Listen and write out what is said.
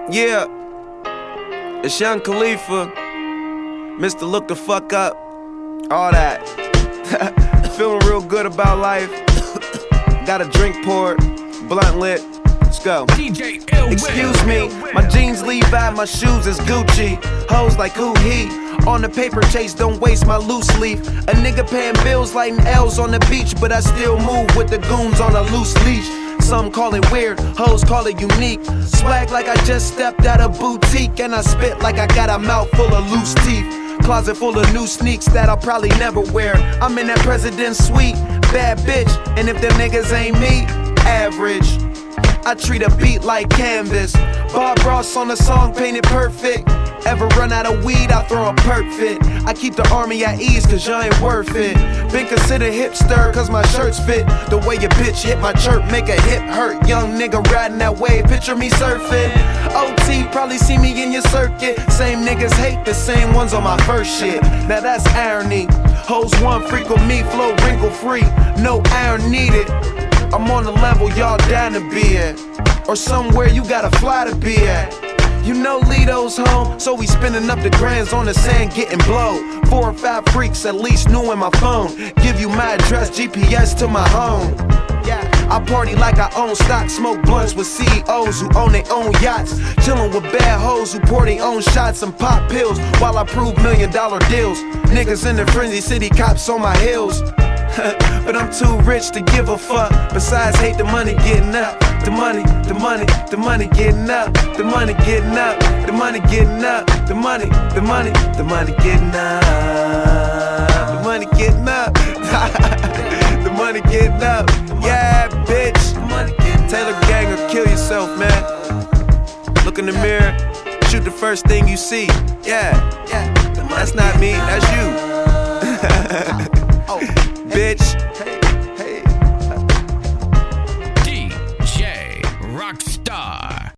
Yeah, it's Young Khalifa, Mr. Look the Fuck Up, all that. Feeling real good about life. Got a drink poured, blunt lit. Let's go. Excuse me, my jeans Levi, my shoes is Gucci. Hoes like who he? On the paper chase, don't waste my loose leaf. A nigga paying bills, lighting L's on the beach, but I still move with the goons on a loose leash. Some call it weird, hoes call it unique. Swag like I just stepped out of boutique, and I spit like I got a mouth full of loose teeth. Closet full of new sneaks that I'll probably never wear. I'm in that president's suite, bad bitch, and if them niggas ain't me, average. I treat a beat like canvas. Bob Ross on the song, painted perfect. Ever run out of weed, I throw a perk fit. I keep the army at ease, cause you ain't worth it. Been considered hipster, cause my shirts fit. The way your bitch hit my chirp, make a hip hurt. Young nigga riding that wave, picture me surfing. OT, probably see me in your circuit. Same niggas hate the same ones on my first shit. Now that's irony. Hoes one freak with me, flow wrinkle free. No iron needed. I'm on the level y'all down to be at, or somewhere you gotta fly to be at. You know Lito's home, so we spinning up the grands on the sand getting blow. 4 or 5 freaks at least new in my phone. Give you my address, GPS to my home. I party like I own stock, smoke blunts with CEOs who own their own yachts. Chillin' with bad hoes who pour their own shots and pop pills while I prove $1 million deals. Niggas in the frenzy, city cops on my heels. But I'm too rich to give a fuck. Besides, hate the money getting up. The money getting up. The money getting up. The money getting up. The money getting up. The money getting up. The money getting up. Yeah, bitch. Taylor Gang or kill yourself, man. Look in the mirror, shoot the first thing you see. Yeah, that's not me, that's you. Bitch.